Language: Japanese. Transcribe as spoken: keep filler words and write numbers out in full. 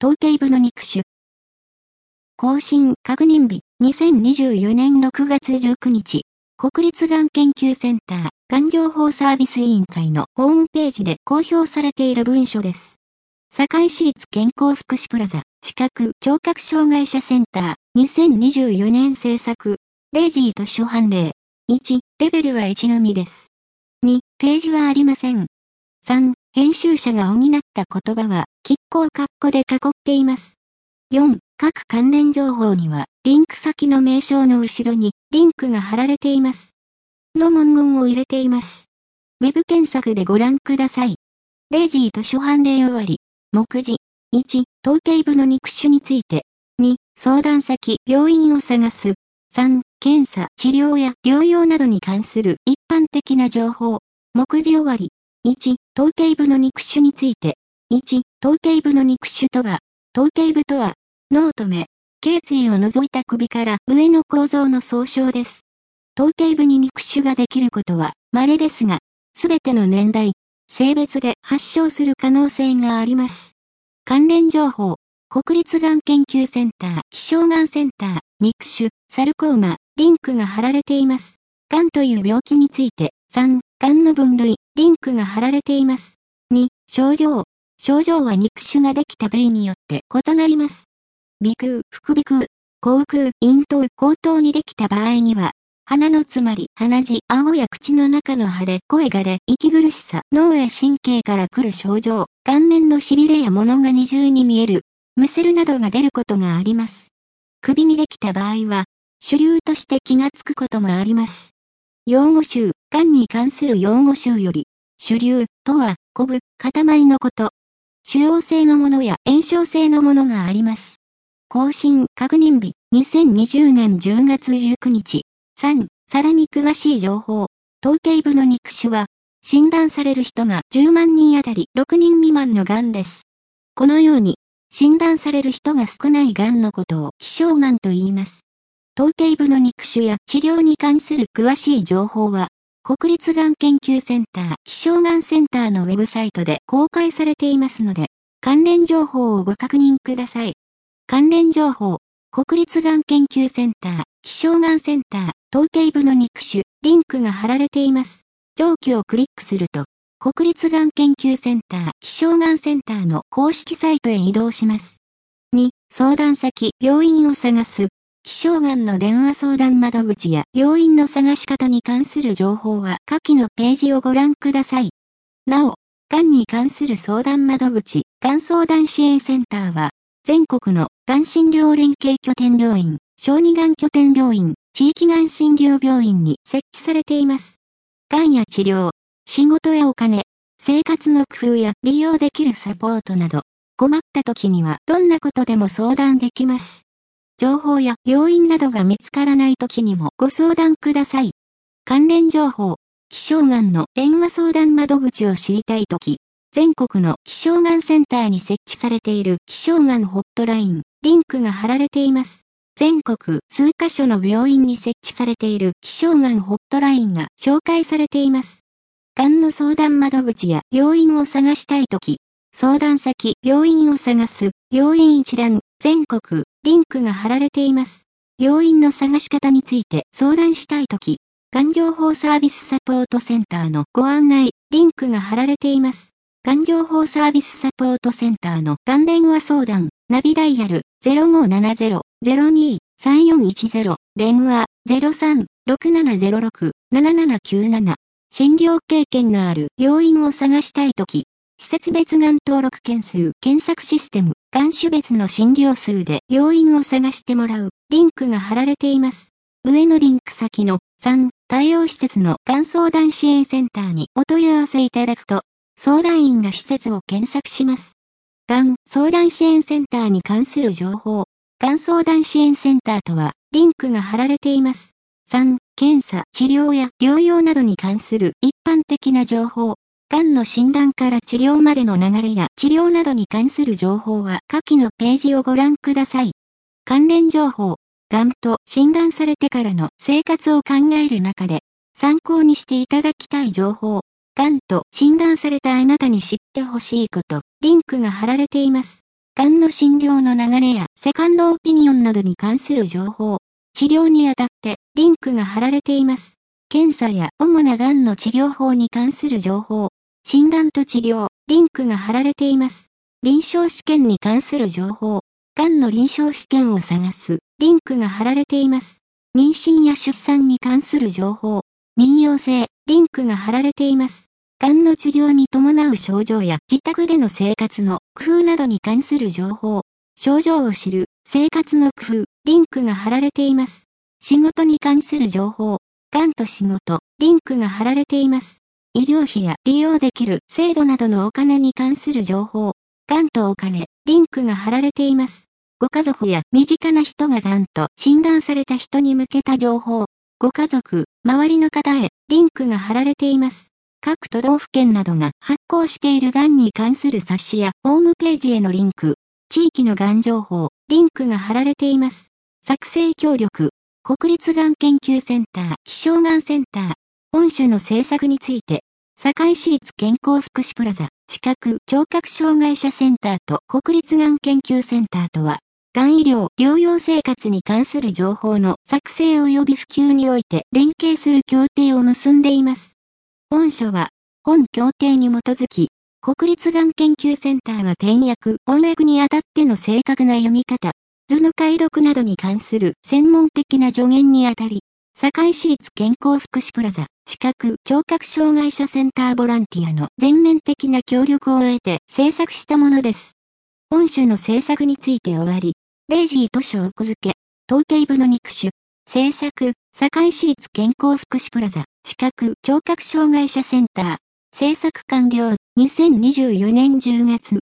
頭頸部の肉腫。更新確認日、にせんにじゅうよねんろくがつじゅうくにち、国立がん研究センター、がん情報サービス委員会のホームページで公表されている文書です。堺市立健康福祉プラザ、視覚聴覚障害者センター、にせんにじゅうよねん制作、レイジー図書判例。いち、レベルはいちのみです。に、ページはありません。さん、編集者が補った言葉は、拮抗括弧で囲っています。よん、各関連情報には、リンク先の名称の後ろに、リンクが貼られています。の文言を入れています。ウェブ検索でご覧ください。レイジー図書判例終わり。目次。いち、頭頸部の肉腫について。に、相談先、病院を探す。さん、検査、治療や療養などに関する一般的な情報。目次終わり。いち、頭頸部の肉腫について。いち、頭頸部の肉腫とは、頭頸部とは、脳と目、頸椎を除いた首から上の構造の総称です。頭頸部に肉腫ができることは稀ですが、すべての年代、性別で発症する可能性があります。関連情報、国立がん研究センター、希少がんセンター、肉腫、サルコーマ、リンクが貼られています。がんという病気について、さん、がんの分類、リンクが貼られています。に、症状、症状は肉腫ができた部位によって異なります。鼻腔、副鼻腔、口腔、咽頭、口頭にできた場合には、鼻の詰まり、鼻血、顎や口の中の腫れ、声がれ、息苦しさ、脳や神経から来る症状、顔面の痺れや物が二重に見える、むせるなどが出ることがあります。首にできた場合は、主流として気がつくこともあります。用語集、がんに関する用語集より、主流とは、こぶ、塊のこと。腫瘍性のものや炎症性のものがあります。更新確認日、にせんにじゅうねんじゅうがつじゅうくにち。さん、さらに詳しい情報。頭頸部の肉腫は、診断される人がじゅうまんにんあたりろくにん未満のがんです。このように、診断される人が少ないがんのことを希少がんと言います。頭頸部の肉腫や治療に関する詳しい情報は、国立がん研究センター、希少がんセンターのウェブサイトで公開されていますので、関連情報をご確認ください。関連情報、国立がん研究センター、希少がんセンター、頭頸部の肉腫、リンクが貼られています。上記をクリックすると、国立がん研究センター、希少がんセンターの公式サイトへ移動します。に、相談先、病院を探す。希少がんの電話相談窓口や病院の探し方に関する情報は下記のページをご覧ください。なお、がんに関する相談窓口、がん相談支援センターは、全国のがん診療連携拠点病院、小児がん拠点病院、地域がん診療病院に設置されています。がんや治療、仕事やお金、生活の工夫や利用できるサポートなど、困った時にはどんなことでも相談できます。情報や病院などが見つからない時にもご相談ください。関連情報、希少がんの電話相談窓口を知りたいとき、全国の希少がんセンターに設置されている希少がんホットライン、リンクが貼られています。全国数カ所の病院に設置されている希少がんホットラインが紹介されています。がんの相談窓口や病院を探したいとき、相談先、病院を探す、病院一覧、全国、リンクが貼られています。病院の探し方について相談したいとき、がん情報サービスサポートセンターのご案内、リンクが貼られています。がん情報サービスサポートセンターのがん電話相談、ナビダイヤル ゼロごななゼロ ゼロに さんよんいちゼロ、電話 ゼロさん ろくななゼロろく ななななきゅうなな。診療経験のある病院を探したいとき、施設別がん登録件数検索システム、がん種別の診療数で病院を探してもらう、リンクが貼られています。上のリンク先のさん、対応施設のがん相談支援センターにお問い合わせいただくと、相談員が施設を検索します。がん相談支援センターに関する情報。がん相談支援センターとは、リンクが貼られています。さん、検査、治療や療養などに関する一般的な情報。がんの診断から治療までの流れや治療などに関する情報は下記のページをご覧ください。関連情報。がんと診断されてからの生活を考える中で、参考にしていただきたい情報。がんと診断されたあなたに知ってほしいこと、リンクが貼られています。 がんの診療の流れやセカンドオピニオンなどに関する情報。治療にあたってリンクが貼られています。検査や主ながんの治療法に関する情報。診断と治療、リンクが貼られています。臨床試験に関する情報。がんの臨床試験を探す、リンクが貼られています。妊娠や出産に関する情報。妊用性、リンクが貼られています。がんの治療に伴う症状や自宅での生活の工夫などに関する情報。症状を知る、生活の工夫、リンクが貼られています。仕事に関する情報。がんと仕事、リンクが貼られています。医療費や利用できる制度などのお金に関する情報。がんとお金、リンクが貼られています。ご家族や身近な人ががんと診断された人に向けた情報。ご家族、周りの方へ、リンクが貼られています。各都道府県などが発行しているがんに関する冊子やホームページへのリンク。地域のがん情報、リンクが貼られています。作成協力。国立がん研究センター、希少がんセンター。本書の制作について、堺市立健康福祉プラザ、視覚聴覚障害者センターと国立がん研究センターとは、がん医療、療養生活に関する情報の作成及び普及において連携する協定を結んでいます。本書は、本協定に基づき、国立がん研究センターが点訳、翻訳にあたっての正確な読み方、図の解読などに関する専門的な助言にあたり、堺市立健康福祉プラザ、視覚聴覚障害者センターボランティアの全面的な協力を得て制作したものです。本書の制作について終わり、レイジー図書奥付け、統計部の肉種、制作、堺市立健康福祉プラザ、視覚聴覚障害者センター、制作完了、にせんにじゅうよねんじゅうがつ。